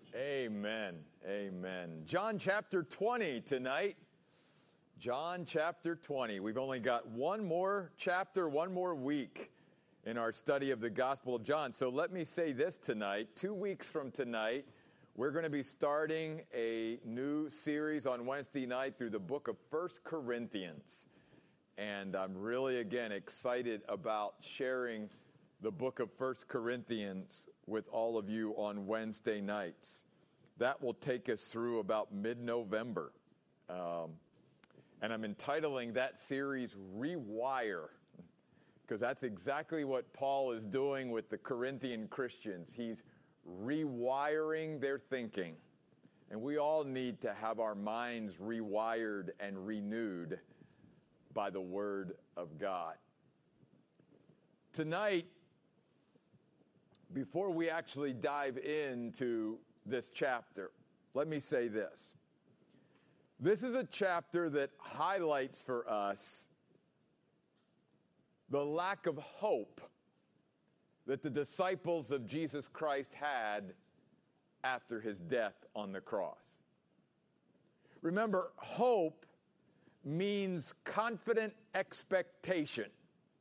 Amen. Amen. John chapter 20 tonight. John chapter 20. We've only got one more chapter, one more week in our study of the Gospel of John. So let me say this tonight. 2 weeks from tonight, we're going to be starting a new series on Wednesday night through the book of 1 Corinthians. And I'm really, again, excited about sharing the book of 1 Corinthians with all of you on Wednesday nights. That will take us through about mid-November. And I'm entitling that series Rewire, because that's exactly what Paul is doing with the Corinthian Christians. He's rewiring their thinking. And we all need to have our minds rewired and renewed by the Word of God. Tonight, before we actually dive into this chapter, let me say this. This is a chapter that highlights for us the lack of hope that the disciples of Jesus Christ had after his death on the cross. Remember, hope means confident expectation.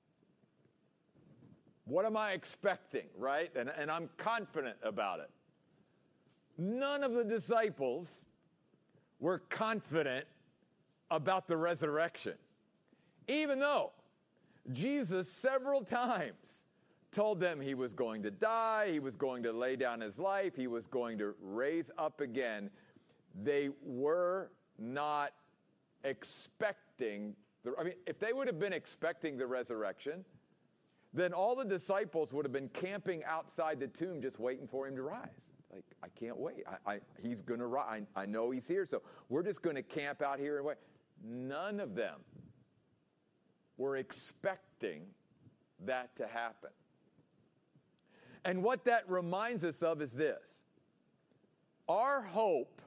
What am I expecting, right? And I'm confident about it. None of the disciples were confident about the resurrection, even though Jesus several times told them he was going to die, he was going to lay down his life, he was going to raise up again. They were not expecting if they would have been expecting the resurrection, then all the disciples would have been camping outside the tomb just waiting for him to rise. Like, I can't wait. He's going to rise. I know he's here, so we're just going to camp out here and wait. None of them were expecting that to happen. And what that reminds us of is this. Our hope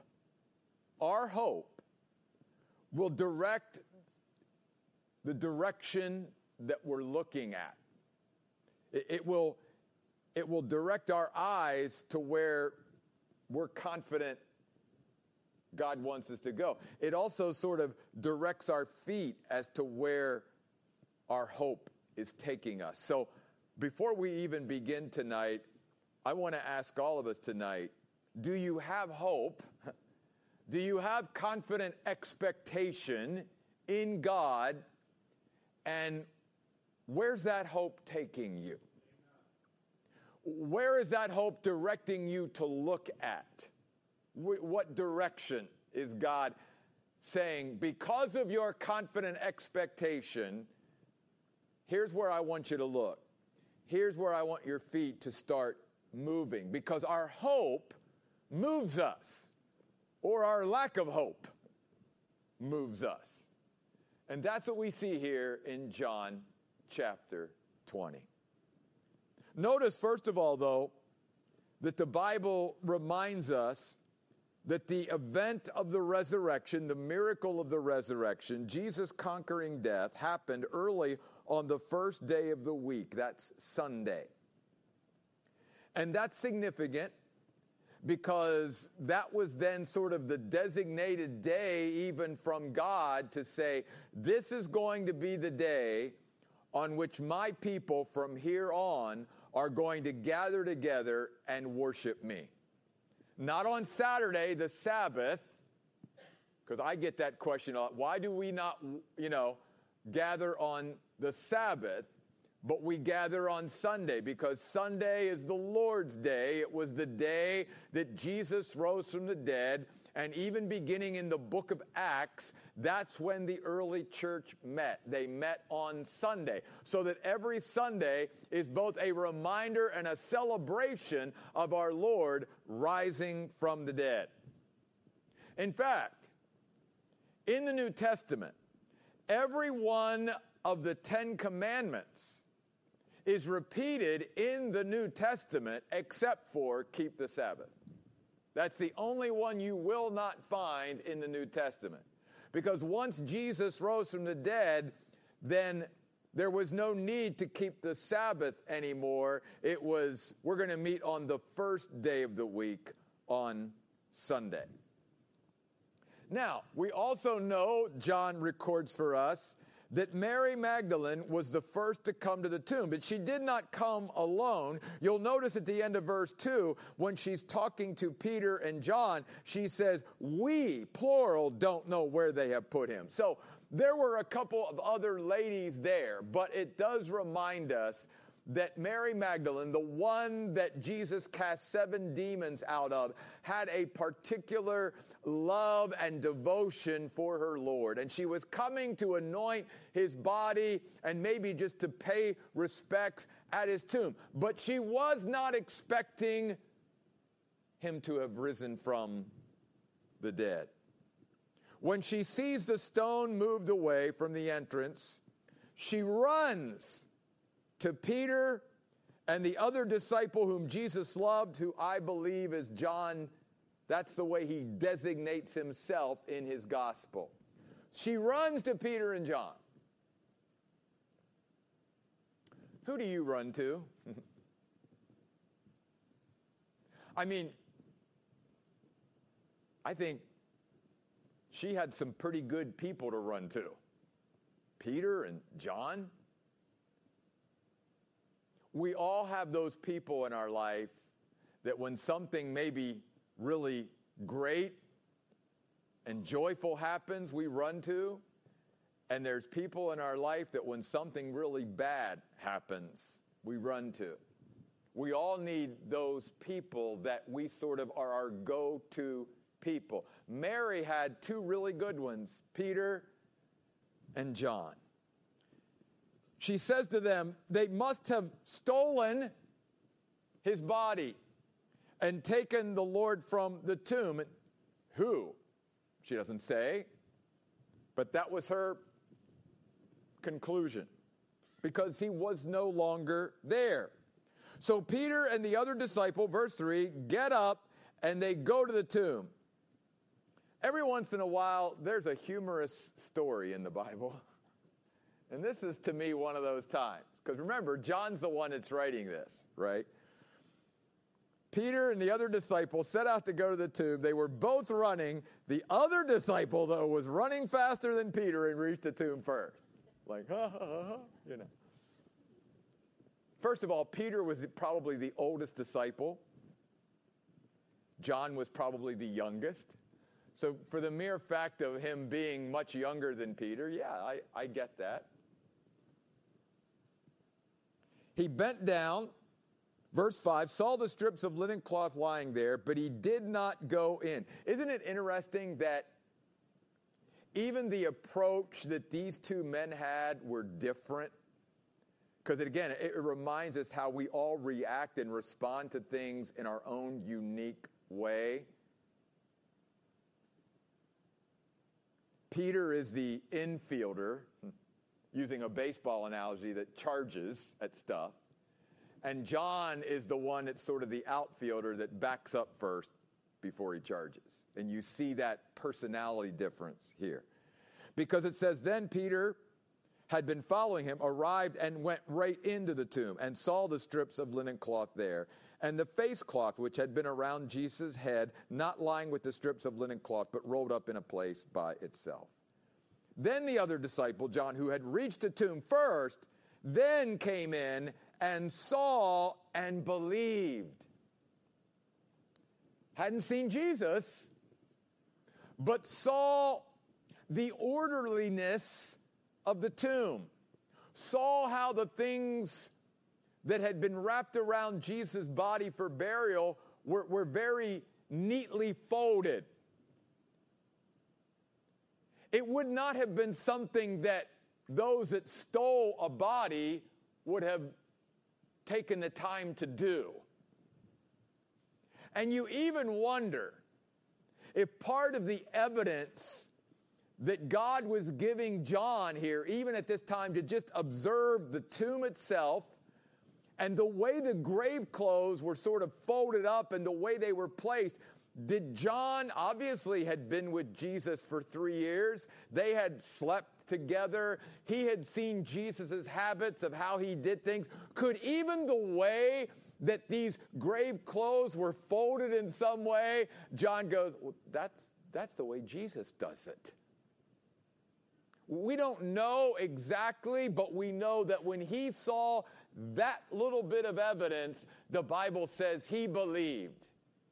will direct the direction that we're looking at. It will direct our eyes to where we're confident God wants us to go. It also sort of directs our feet as to where our hope is taking us. So before we even begin tonight, I want to ask all of us tonight, do you have hope? Do you have confident expectation in God? And where's that hope taking you? Where is that hope directing you to look at? What direction is God saying, because of your confident expectation, here's where I want you to look. Here's where I want your feet to start moving. Because our hope moves us, or our lack of hope moves us. And that's what we see here in John chapter 20. Notice, first of all, though, that the Bible reminds us that the event of the resurrection, the miracle of the resurrection, Jesus conquering death, happened early on the first day of the week. That's Sunday. And that's significant because that was then sort of the designated day even from God to say, this is going to be the day on which my people from here on are going to gather together and worship me. Not on Saturday, the Sabbath, because I get that question a lot. Why do we not, gather on the Sabbath, but we gather on Sunday? Because Sunday is the Lord's day. It was the day that Jesus rose from the dead. And even beginning in the book of Acts, that's when the early church met. They met on Sunday. So that every Sunday is both a reminder and a celebration of our Lord rising from the dead. In fact, in the New Testament, every one of the 10 Commandments is repeated in the New Testament except for keep the Sabbath. That's the only one you will not find in the New Testament. Because once Jesus rose from the dead, then there was no need to keep the Sabbath anymore. It was, we're going to meet on the first day of the week on Sunday. Now, we also know, John records for us, that Mary Magdalene was the first to come to the tomb, but she did not come alone. You'll notice at the end of verse 2, when she's talking to Peter and John, she says, we, plural, don't know where they have put him. So there were a couple of other ladies there, but it does remind us that Mary Magdalene, the one that Jesus cast 7 demons out of, had a particular love and devotion for her Lord. And she was coming to anoint his body and maybe just to pay respects at his tomb. But she was not expecting him to have risen from the dead. When she sees the stone moved away from the entrance, she runs to Peter and the other disciple whom Jesus loved, who I believe is John. That's the way he designates himself in his gospel. She runs to Peter and John. Who do you run to? I mean, I think she had some pretty good people to run to. Peter and John. We all have those people in our life that when something maybe really great and joyful happens, we run to. And there's people in our life that when something really bad happens, we run to. We all need those people that we sort of are our go-to people. Mary had 2 really good ones, Peter and John. She says to them, they must have stolen his body and taken the Lord from the tomb. Who? She doesn't say, but that was her conclusion, because he was no longer there. So Peter and the other disciple, verse 3, get up and they go to the tomb. Every once in a while, there's a humorous story in the Bible. And this is, to me, one of those times. Because remember, John's the one that's writing this, right? Peter and the other disciple set out to go to the tomb. They were both running. The other disciple, though, was running faster than Peter and reached the tomb first. Like, ha, ha, ha, ha, you know. First of all, Peter was probably the oldest disciple. John was probably the youngest. So for the mere fact of him being much younger than Peter, yeah, I get that. He bent down, verse 5, saw the strips of linen cloth lying there, but he did not go in. Isn't it interesting that even the approach that these 2 men had were different? Because again, it reminds us how we all react and respond to things in our own unique way. Peter is the infielder, using a baseball analogy, that charges at stuff. And John is the one that's sort of the outfielder that backs up first before he charges. And you see that personality difference here. Because it says, then Peter had been following him, arrived and went right into the tomb and saw the strips of linen cloth there, and the face cloth which had been around Jesus' head, not lying with the strips of linen cloth, but rolled up in a place by itself. Then the other disciple, John, who had reached the tomb first, then came in and saw and believed. Hadn't seen Jesus, but saw the orderliness of the tomb. Saw how the things that had been wrapped around Jesus' body for burial were very neatly folded. It would not have been something that those that stole a body would have taken the time to do. And you even wonder if part of the evidence that God was giving John here, even at this time, to just observe the tomb itself and the way the grave clothes were sort of folded up and the way they were placed. Did John obviously had been with Jesus for 3 years. They had slept together. He had seen Jesus' habits of how he did things. Could even the way that these grave clothes were folded in some way, John goes, well, that's the way Jesus does it. We don't know exactly, but we know that when he saw that little bit of evidence, the Bible says he believed.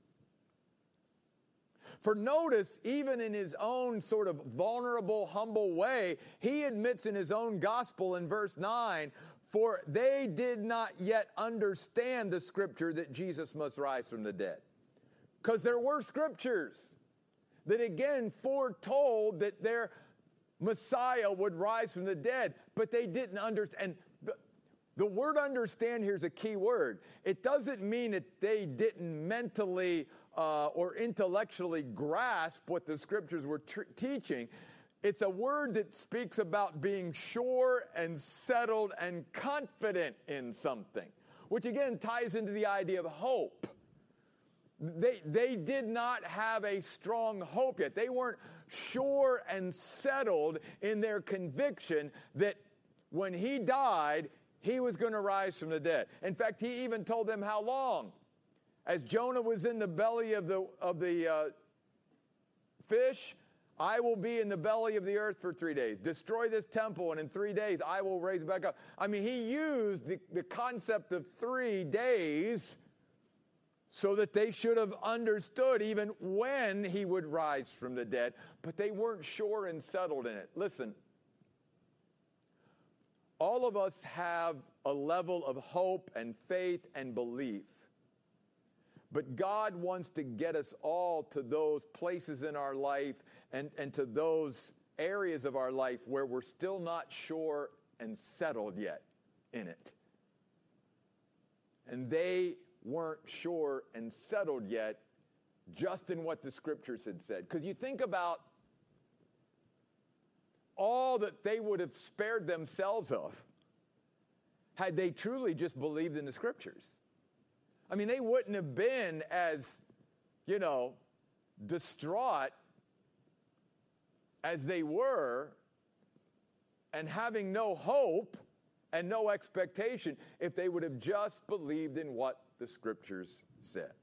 For notice, even in his own sort of vulnerable, humble way, he admits in his own gospel in verse 9, for they did not yet understand the scripture that Jesus must rise from the dead. Because there were scriptures that again foretold that their Messiah would rise from the dead, but they didn't understand. And the word understand here is a key word. It doesn't mean that they didn't mentally or intellectually grasp what the scriptures were teaching. It's a word that speaks about being sure and settled and confident in something, which again ties into the idea of hope. They did not have a strong hope yet. They weren't sure and settled in their conviction that when he died, he was going to rise from the dead. In fact, he even told them how long. As Jonah was in the belly of the fish, I will be in the belly of the earth for 3 days. Destroy this temple, and in 3 days I will raise it back up. I mean, he used the concept of 3 days so that they should have understood even when he would rise from the dead, but they weren't sure and settled in it. Listen, all of us have a level of hope and faith and belief, but God wants to get us all to those places in our life and to those areas of our life where we're still not sure and settled yet in it. And they weren't sure and settled yet just in what the scriptures had said. Because you think about all that they would have spared themselves of had they truly just believed in the scriptures. I mean, they wouldn't have been as, distraught as they were and having no hope and no expectation if they would have just believed in what the scriptures said.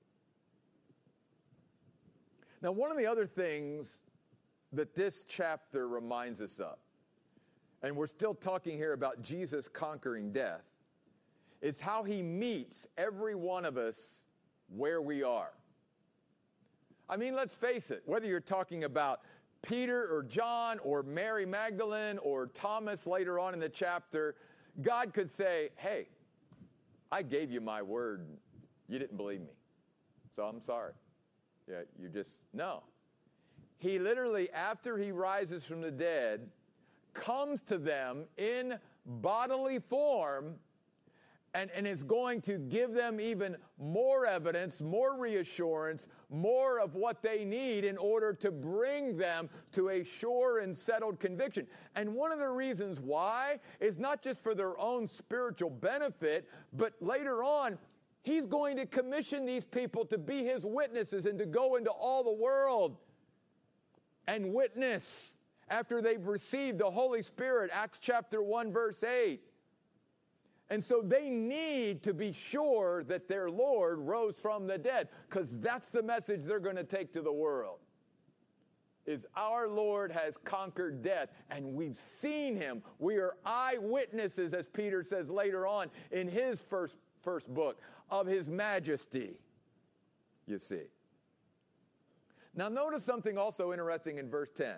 Now, one of the other things that this chapter reminds us of, and we're still talking here about Jesus conquering death, is how he meets every one of us where we are. I mean, let's face it, whether you're talking about Peter or John or Mary Magdalene or Thomas later on in the chapter, God could say, hey, I gave you my word. You didn't believe me. So I'm sorry. Yeah, no. He literally, after he rises from the dead, comes to them in bodily form and is going to give them even more evidence, more reassurance, more of what they need in order to bring them to a sure and settled conviction. And one of the reasons why is not just for their own spiritual benefit, but later on, he's going to commission these people to be his witnesses and to go into all the world and witness after they've received the Holy Spirit, Acts chapter 1, verse 8. And so they need to be sure that their Lord rose from the dead, because that's the message they're going to take to the world, is our Lord has conquered death, and we've seen him. We are eyewitnesses, as Peter says later on in his first book, of his majesty, you see. Now notice something also interesting in verse 10.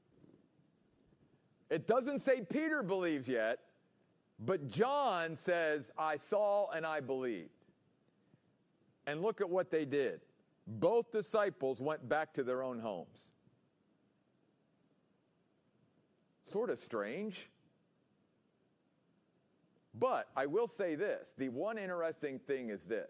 It doesn't say Peter believes yet, but John says, I saw and I believed. And look at what they did. Both disciples went back to their own homes. Sort of strange. But I will say this. The one interesting thing is this.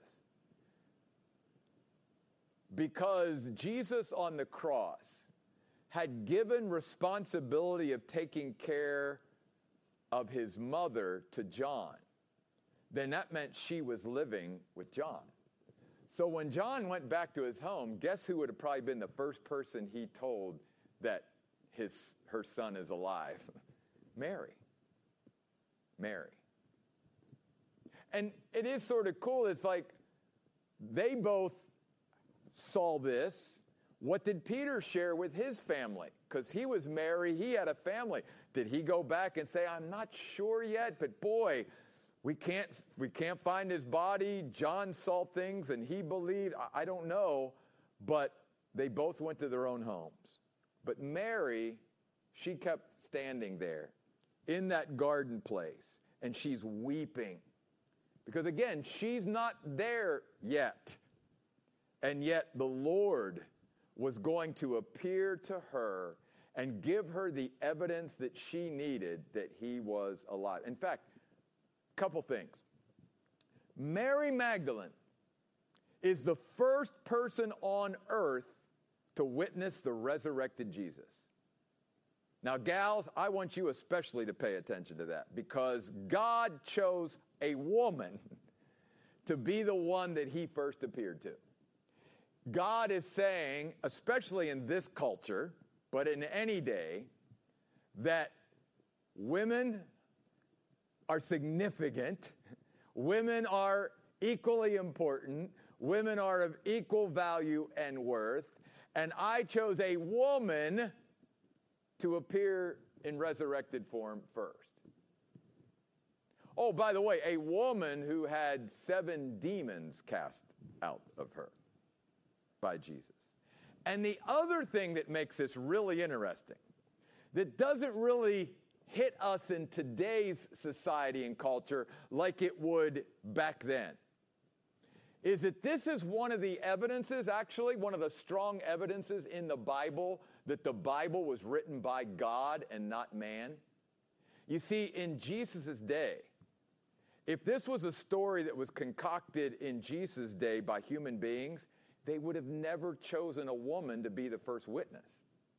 Because Jesus on the cross had given responsibility of taking care of his mother to John, then that meant she was living with John. So when John went back to his home, guess who would have probably been the first person he told that her son is alive? Mary. And it is sort of cool. It's like they both saw this. What did Peter share with his family? Because he was married, he had a family. Did he go back and say, I'm not sure yet, but boy, we can't find his body. John saw things and he believed. I don't know, but they both went to their own homes. But Mary, she kept standing there in that garden place, and she's weeping. Because again, she's not there yet. And yet the Lord was going to appear to her and give her the evidence that she needed that he was alive. In fact, a couple things. Mary Magdalene is the first person on earth to witness the resurrected Jesus. Now, gals, I want you especially to pay attention to that, because God chose a woman to be the one that he first appeared to. God is saying, especially in this culture, but in any day, that women are significant, women are equally important, women are of equal value and worth, and I chose a woman to appear in resurrected form first. Oh, by the way, a woman who had 7 demons cast out of her by Jesus. And the other thing that makes this really interesting, that doesn't really hit us in today's society and culture like it would back then, is that this is one of the evidences, actually, one of the strong evidences in the Bible that the Bible was written by God and not man. You see, in Jesus' day, if this was a story that was concocted in Jesus' day by human beings, they would have never chosen a woman to be the first witness.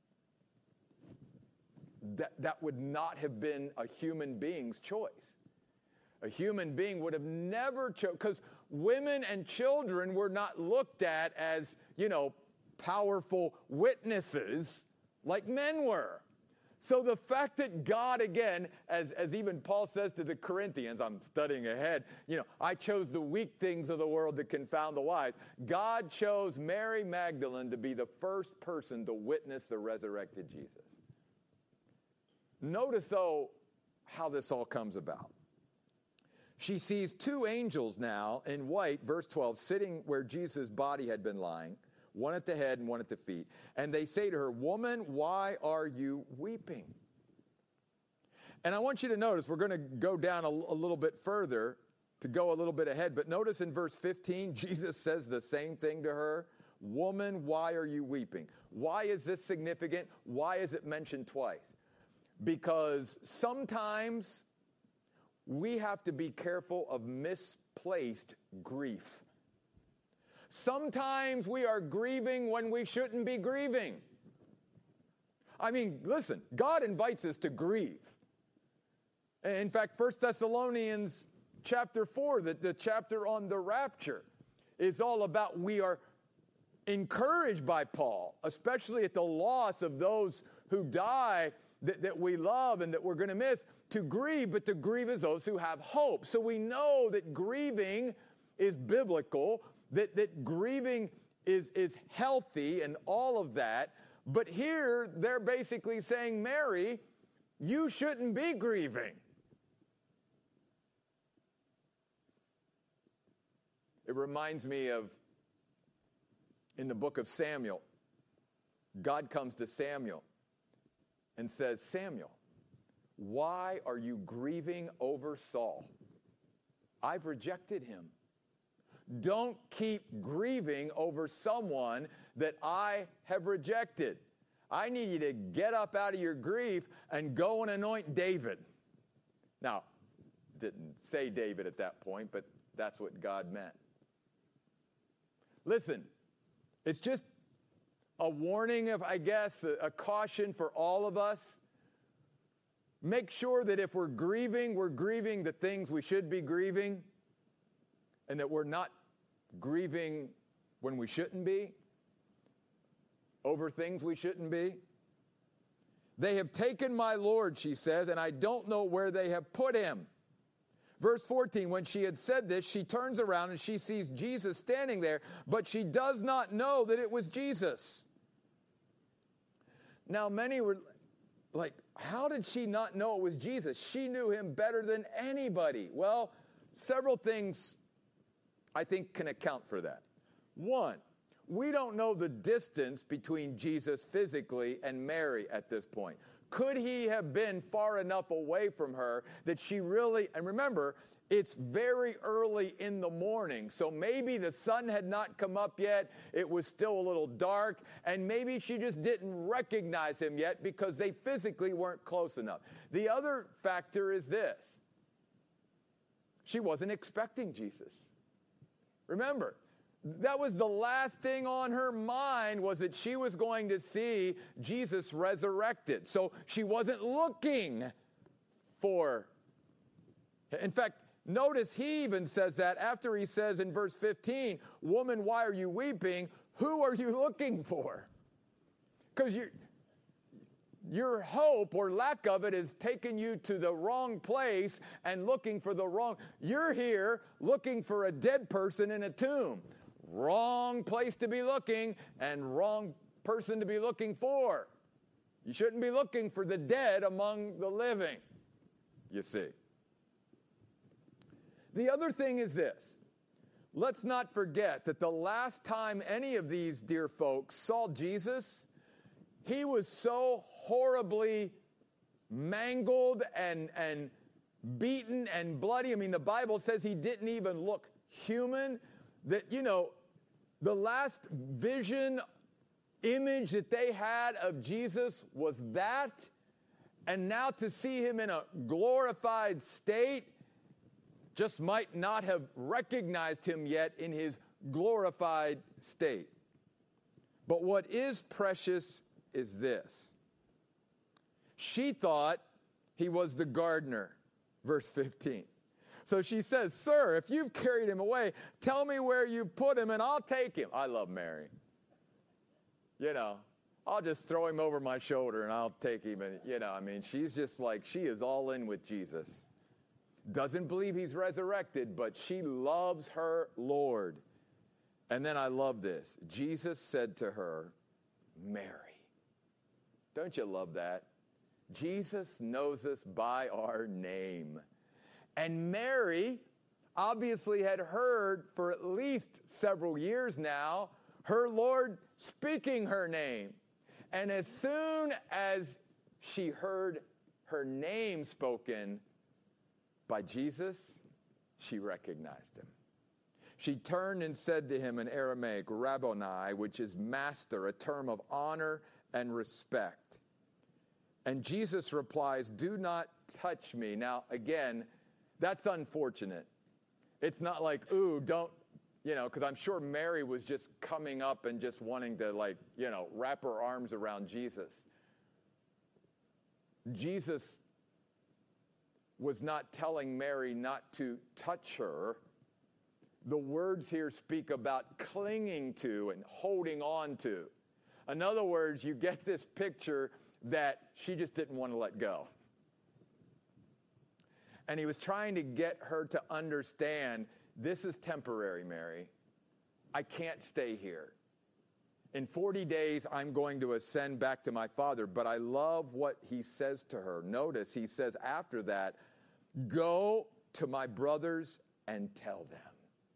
That would not have been a human being's choice. A human being would have never chosen, because women and children were not looked at as, powerful witnesses like men were. So the fact that God, again, as even Paul says to the Corinthians, I'm studying ahead, I chose the weak things of the world to confound the wise. God chose Mary Magdalene to be the first person to witness the resurrected Jesus. Notice, though, how this all comes about. She sees 2 angels now in white, verse 12, sitting where Jesus' body had been lying, one at the head and one at the feet. And they say to her, "Woman, why are you weeping?" And I want you to notice, we're going to go down a little bit further to go a little bit ahead. But notice in verse 15, Jesus says the same thing to her. "Woman, why are you weeping?" Why is this significant? Why is it mentioned twice? Because sometimes we have to be careful of misplaced grief. Sometimes we are grieving when we shouldn't be grieving. I mean, listen, God invites us to grieve. In fact, 1 Thessalonians chapter 4, the chapter on the rapture, is all about we are encouraged by Paul, especially at the loss of those who die that we love and that we're going to miss, to grieve, but to grieve as those who have hope. So we know that grieving is biblical, that grieving is healthy and all of that. But here they're basically saying, Mary, you shouldn't be grieving. It reminds me of in the book of Samuel, God comes to Samuel and says, "Samuel, why are you grieving over Saul? I've rejected him. Don't keep grieving over someone that I have rejected. I need you to get up out of your grief and go and anoint David." Now, didn't say David at that point, but that's what God meant. Listen, it's just a warning of, I guess, a caution for all of us. Make sure that if we're grieving the things we should be grieving, and that we're not grieving when we shouldn't be, over things we shouldn't be. "They have taken my Lord," she says, "and I don't know where they have put him." Verse 14, when she had said this, she turns around and she sees Jesus standing there, but she does not know that it was Jesus. Now, many were like, how did she not know it was Jesus? She knew him better than anybody. Well, several things I think can account for that. One, we don't know the distance between Jesus physically and Mary at this point. Could he have been far enough away from her that she really, and remember, it's very early in the morning, so maybe the sun had not come up yet, it was still a little dark, and maybe she just didn't recognize him yet because they physically weren't close enough. The other factor is this: she wasn't expecting Jesus. Remember, that was the last thing on her mind, was that she was going to see Jesus resurrected. So she wasn't looking for. In fact, notice he even says that after he says in verse 15, "Woman, why are you weeping? Who are you looking for?" Because your hope or lack of it has taken you to the wrong place and looking for the wrong. You're here looking for a dead person in a tomb. Wrong place to be looking and wrong person to be looking for. You shouldn't be looking for the dead among the living, you see. The other thing is this. Let's not forget that the last time any of these dear folks saw Jesus, he was so horribly mangled and beaten and bloody. I mean, the Bible says he didn't even look human. That, the last vision, image that they had of Jesus was that. And now to see him in a glorified state, just might not have recognized him yet in his glorified state. But what is precious is this. She thought he was the gardener, verse 15. So she says, "Sir, if you've carried him away, tell me where you put him and I'll take him." I love Mary. I'll just throw him over my shoulder and I'll take him. And, she's just like, she is all in with Jesus. Doesn't believe he's resurrected, but she loves her Lord. And then I love this. Jesus said to her, "Mary." Don't you love that? Jesus knows us by our name. And Mary obviously had heard for at least several years now her Lord speaking her name. And as soon as she heard her name spoken by Jesus, she recognized him. She turned and said to him in Aramaic, "Rabboni," which is master, a term of honor and respect. And Jesus replies, "Do not touch me." Now, again, that's unfortunate. It's not like, ooh, don't, because I'm sure Mary was just coming up and just wanting to, wrap her arms around Jesus. Jesus was not telling Mary not to touch her. The words here speak about clinging to and holding on to. In other words, you get this picture that she just didn't want to let go. And he was trying to get her to understand, this is temporary, Mary. I can't stay here. In 40 days, I'm going to ascend back to my Father. But I love what he says to her. Notice he says after that, "Go to my brothers and tell them."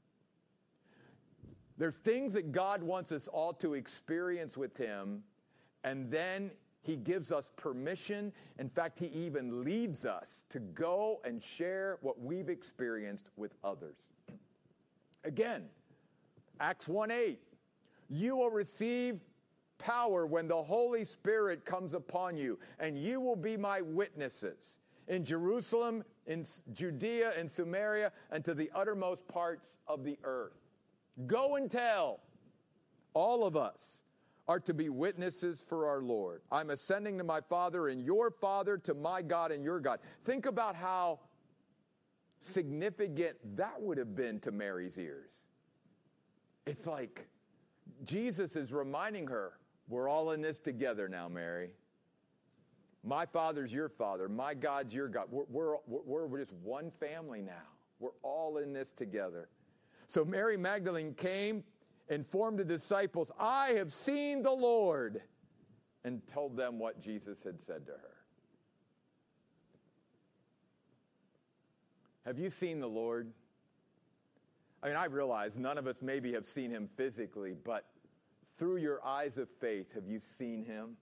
There's things that God wants us all to experience with him, and then he gives us permission. In fact, he even leads us to go and share what we've experienced with others. Again, Acts 1:8, "You will receive power when the Holy Spirit comes upon you, and you will be my witnesses in Jerusalem, in Judea, and Samaria, and to the uttermost parts of the earth." Go and tell. All of us are to be witnesses for our Lord. I'm ascending to my Father and your Father, to my God and your God. Think about how significant that would have been to Mary's ears. It's like Jesus is reminding her, we're all in this together now, Mary. My Father's your Father. My God's your God. We're just one family now. We're all in this together. So Mary Magdalene came, informed the disciples, I have seen the Lord, and told them what Jesus had said to her. Have you seen the Lord? I mean, I realize none of us maybe have seen him physically, but through your eyes of faith, have you seen him?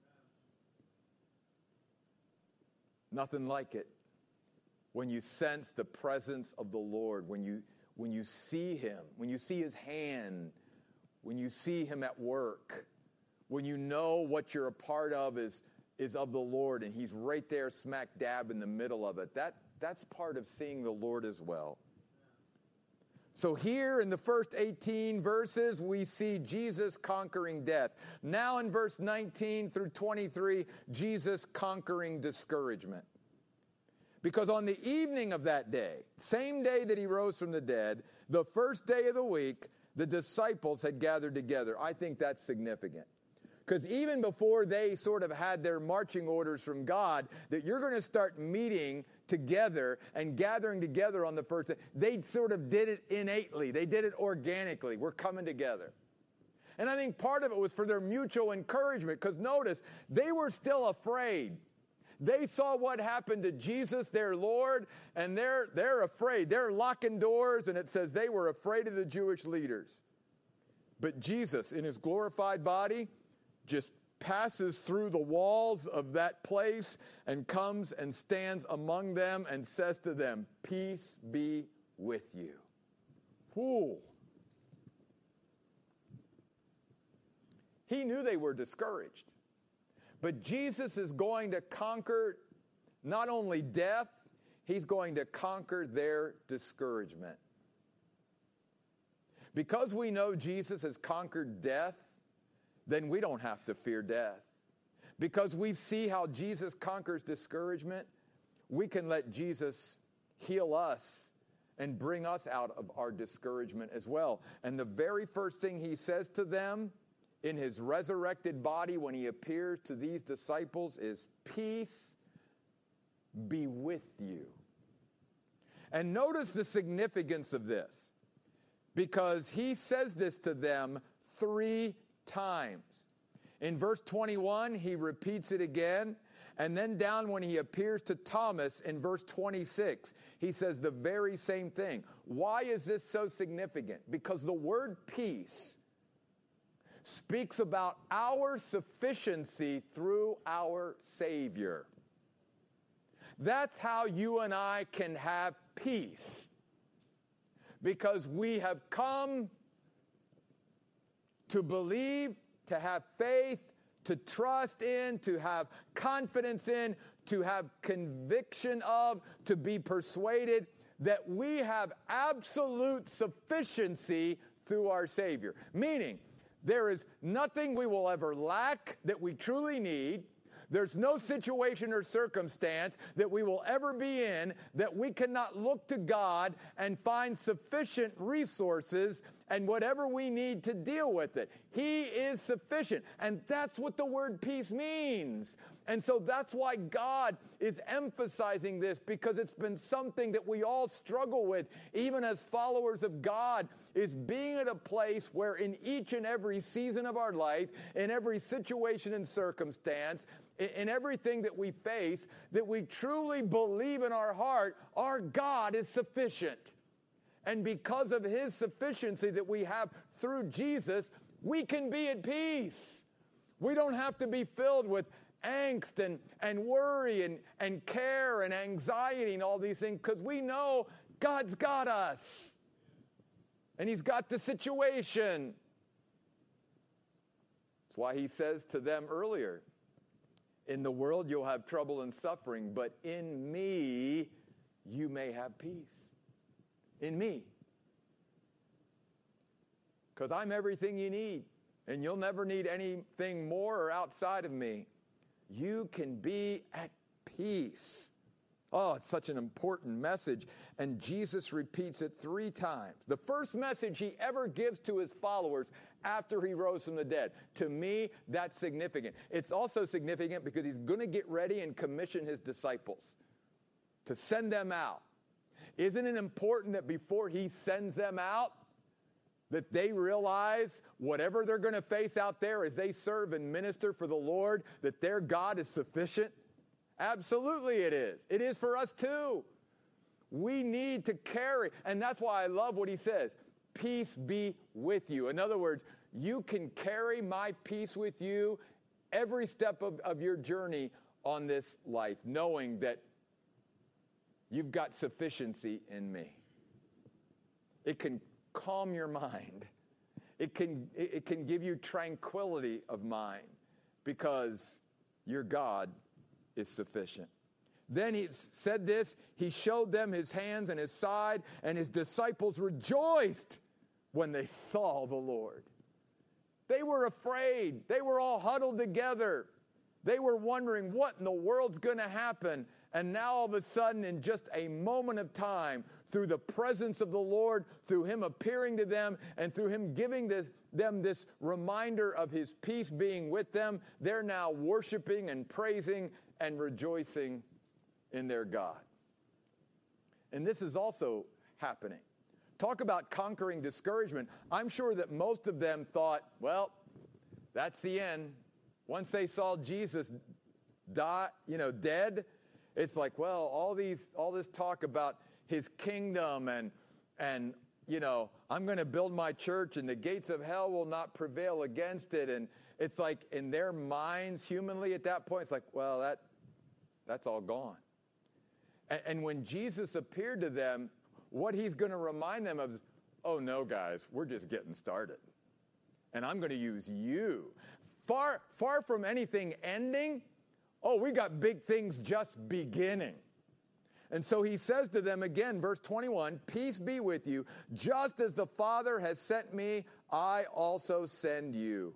Nothing like it. When you sense the presence of the Lord, when you see him, when you see his hand, when you see him at work, when you know what you're a part of is of the Lord, and he's right there smack dab in the middle of it, that's part of seeing the Lord as well. So here in the first 18 verses, we see Jesus conquering death. Now in verse 19 through 23, Jesus conquering discouragement. Because on the evening of that day, same day that he rose from the dead, the first day of the week, the disciples had gathered together. I think that's significant. Because even before they sort of had their marching orders from God that you're going to start meeting together and gathering together on the first day, they sort of did it innately. They did it organically. We're coming together. And I think part of it was for their mutual encouragement, because notice, they were still afraid. They saw what happened to Jesus, their Lord, and they're afraid. They're locking doors, and it says they were afraid of the Jewish leaders. But Jesus, in his glorified body, just passes through the walls of that place and comes and stands among them and says to them, peace be with you. Whew. He knew they were discouraged. But Jesus is going to conquer not only death, he's going to conquer their discouragement. Because we know Jesus has conquered death, then we don't have to fear death. Because we see how Jesus conquers discouragement, we can let Jesus heal us and bring us out of our discouragement as well. And the very first thing he says to them in his resurrected body when he appears to these disciples is, peace be with you. And notice the significance of this, because he says this to them 3 times. In verse 21, he repeats it again. And then down when he appears to Thomas in verse 26, he says the very same thing. Why is this so significant? Because the word peace speaks about our sufficiency through our Savior. That's how you and I can have peace. Because we have come to believe, to have faith, to trust in, to have confidence in, to have conviction of, to be persuaded that we have absolute sufficiency through our Savior. Meaning, there is nothing we will ever lack that we truly need. There's no situation or circumstance that we will ever be in that we cannot look to God and find sufficient resources and whatever we need to deal with it. He is sufficient. And that's what the word peace means. And so that's why God is emphasizing this, because it's been something that we all struggle with, even as followers of God, is being at a place where in each and every season of our life, in every situation and circumstance, in everything that we face, that we truly believe in our heart, our God is sufficient. And because of his sufficiency that we have through Jesus, we can be at peace. We don't have to be filled with angst and worry and care and anxiety and all these things, because we know God's got us. And he's got the situation. That's why he says to them earlier, in the world you'll have trouble and suffering, but in me you may have peace. In me. Because I'm everything you need, and you'll never need anything more or outside of me. You can be at peace. Oh, it's such an important message, and Jesus repeats it 3 times. The first message he ever gives to his followers after he rose from the dead. To me, that's significant. It's also significant because he's going to get ready and commission his disciples to send them out. Isn't it important that before he sends them out, that they realize whatever they're going to face out there as they serve and minister for the Lord, that their God is sufficient? Absolutely it is. It is for us too. We need to carry, and that's why I love what he says, peace be with you. In other words, you can carry my peace with you every step of your journey on this life, knowing that you've got sufficiency in me. It can calm your mind. It can give you tranquility of mind because your God is sufficient. Then he said this, he showed them his hands and his side, and his disciples rejoiced when they saw the Lord. They were afraid. They were all huddled together. They were wondering what in the world's going to happen. And now all of a sudden, in just a moment of time, through the presence of the Lord, through him appearing to them, and through him giving them this reminder of his peace being with them, they're now worshiping and praising and rejoicing in their God. And this is also happening. Talk about conquering discouragement. I'm sure that most of them thought, well, that's the end. Once they saw Jesus die, dead, it's like, well, all this talk about his kingdom and I'm going to build my church and the gates of hell will not prevail against it. And it's like in their minds, humanly at that point, it's like, well, that's all gone. And when Jesus appeared to them, what he's going to remind them of is, oh no, guys, we're just getting started. And I'm going to use you. Far from anything ending, we got big things just beginning. And so he says to them again, verse 21, peace be with you. Just as the Father has sent me, I also send you.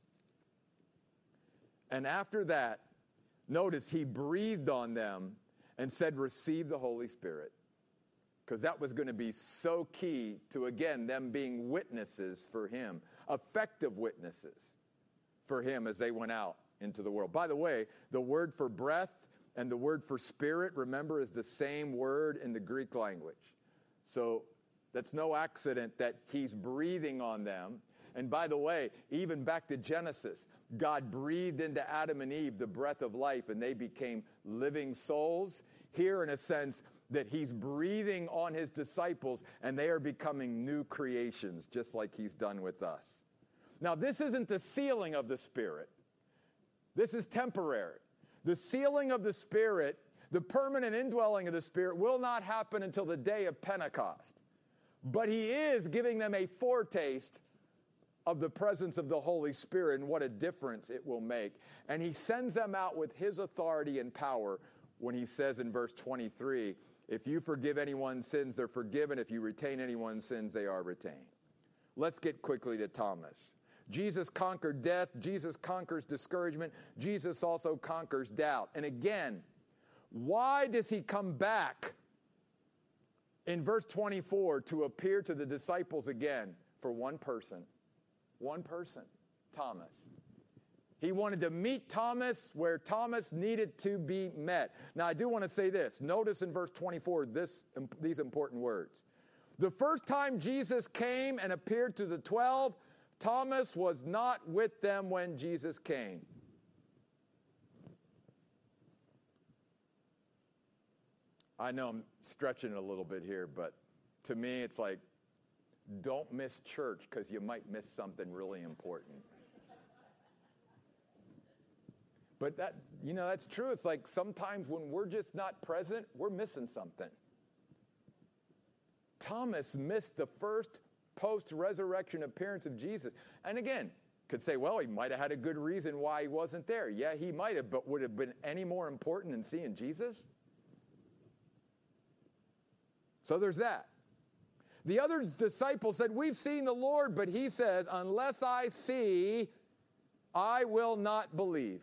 And after that, notice he breathed on them and said, receive the Holy Spirit. Because that was going to be so key to, again, them being witnesses for him, effective witnesses for him as they went out into the world. By the way, the word for breath and the word for spirit, remember, is the same word in the Greek language. So that's no accident that he's breathing on them. And by the way, even back to Genesis, God breathed into Adam and Eve the breath of life, and they became living souls. Here, in a sense, that he's breathing on his disciples, and they are becoming new creations, just like he's done with us. Now, this isn't the sealing of the Spirit. This is temporary. The sealing of the Spirit, the permanent indwelling of the Spirit, will not happen until the day of Pentecost. But he is giving them a foretaste of the presence of the Holy Spirit and what a difference it will make. And he sends them out with his authority and power when he says in verse 23, if you forgive anyone's sins, they're forgiven. If you retain anyone's sins, they are retained. Let's get quickly to Thomas. Jesus conquered death. Jesus conquers discouragement. Jesus also conquers doubt. And again, why does he come back in verse 24 to appear to the disciples again? For one person. One person, Thomas. He wanted to meet Thomas where Thomas needed to be met. Now, I do want to say this. Notice in verse 24 these important words. The first time Jesus came and appeared to the 12, Thomas was not with them when Jesus came. I know I'm stretching it a little bit here, but to me it's like, don't miss church because you might miss something really important. But that's true. It's like sometimes when we're just not present, we're missing something. Thomas missed the first post-resurrection appearance of Jesus. And again, could say, well, he might have had a good reason why he wasn't there. Yeah, he might have, but would it have been any more important than seeing Jesus? So there's that. The other disciples said, we've seen the Lord, but he says, unless I see, I will not believe.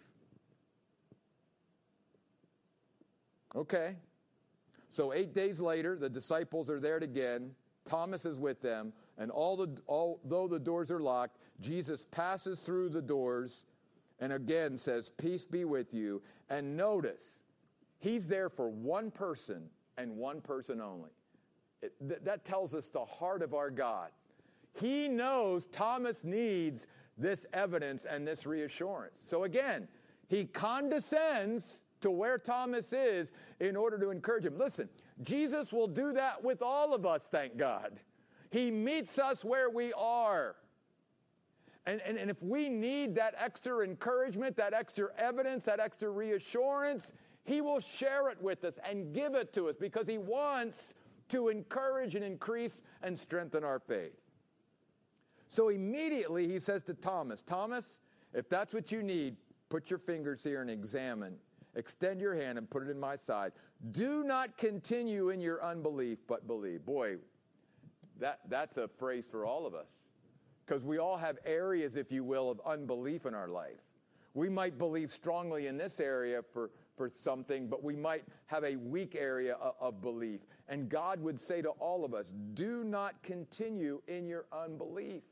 Okay. So 8 days later, the disciples are there again. Thomas is with them. And although the doors are locked, Jesus passes through the doors and again says, peace be with you. And notice, he's there for one person and one person only. That tells us the heart of our God. He knows Thomas needs this evidence and this reassurance. So again, he condescends to where Thomas is in order to encourage him. Listen, Jesus will do that with all of us, thank God. He meets us where we are. And if we need that extra encouragement, that extra evidence, that extra reassurance, he will share it with us and give it to us because he wants to encourage and increase and strengthen our faith. So immediately he says to Thomas, Thomas, if that's what you need, put your fingers here and examine. Extend your hand and put it in my side. Do not continue in your unbelief, but believe. Boy, that's a phrase for all of us. Because we all have areas, if you will, of unbelief in our life. We might believe strongly in this area for something, but we might have a weak area of belief. And God would say to all of us, do not continue in your unbelief.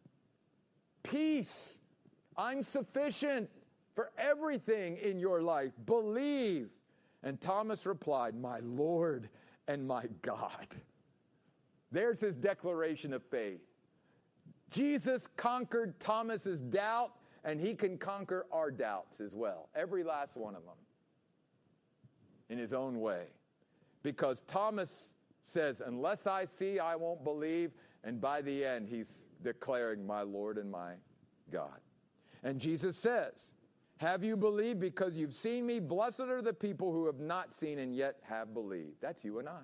Peace. I'm sufficient for everything in your life. Believe. And Thomas replied, my Lord and my God. There's his declaration of faith. Jesus conquered Thomas's doubt, and he can conquer our doubts as well. Every last one of them. In his own way. Because Thomas says, unless I see, I won't believe. And by the end, he's declaring, my Lord and my God. And Jesus says, have you believed because you've seen me? Blessed are the people who have not seen and yet have believed. That's you and I.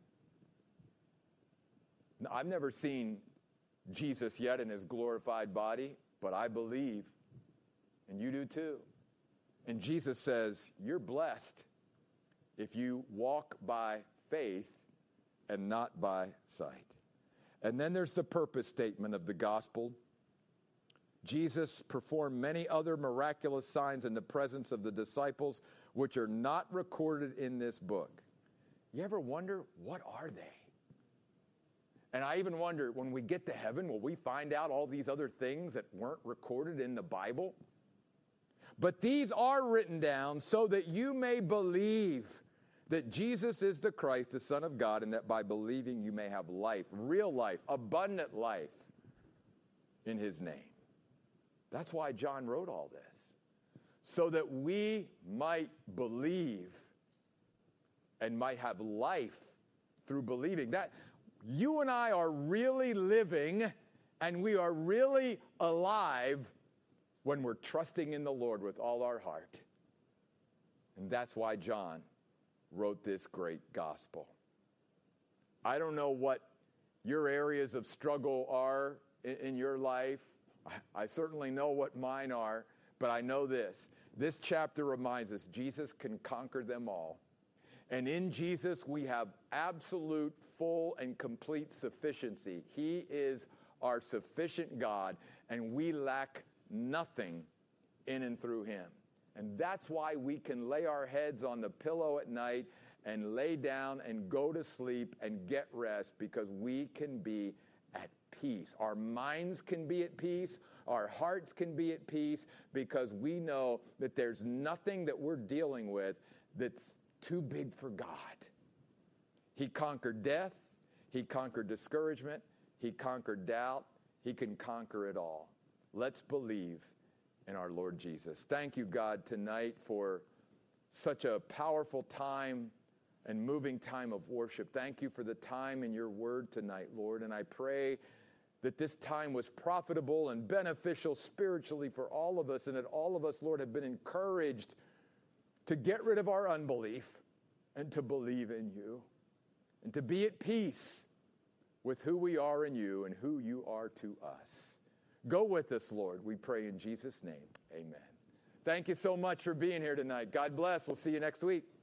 Now, I've never seen Jesus yet in his glorified body, but I believe, and you do too. And Jesus says, you're blessed if you walk by faith and not by sight. And then there's the purpose statement of the gospel. Jesus performed many other miraculous signs in the presence of the disciples, which are not recorded in this book. You ever wonder, what are they? And I even wonder, when we get to heaven, will we find out all these other things that weren't recorded in the Bible? But these are written down so that you may believe that Jesus is the Christ, the Son of God, and that by believing you may have life, real life, abundant life in his name. That's why John wrote all this. So that we might believe and might have life through believing. That you and I are really living and we are really alive when we're trusting in the Lord with all our heart. And that's why John wrote this great gospel. I don't know what your areas of struggle are in your life. I certainly know what mine are, but I know this. This chapter reminds us Jesus can conquer them all. And in Jesus, we have absolute, full, and complete sufficiency. He is our sufficient God, and we lack nothing in and through him. And that's why we can lay our heads on the pillow at night and lay down and go to sleep and get rest, because we can be at peace. Our minds can be at peace. Our hearts can be at peace, because we know that there's nothing that we're dealing with that's too big for God. He conquered death. He conquered discouragement. He conquered doubt. He can conquer it all. Let's believe in our Lord Jesus. Thank you, God, tonight for such a powerful time and moving time of worship. Thank you for the time in your word tonight, Lord. And I pray that this time was profitable and beneficial spiritually for all of us, and that all of us, Lord, have been encouraged to get rid of our unbelief and to believe in you and to be at peace with who we are in you and who you are to us. Go with us, Lord, we pray in Jesus' name. Amen. Thank you so much for being here tonight. God bless. We'll see you next week.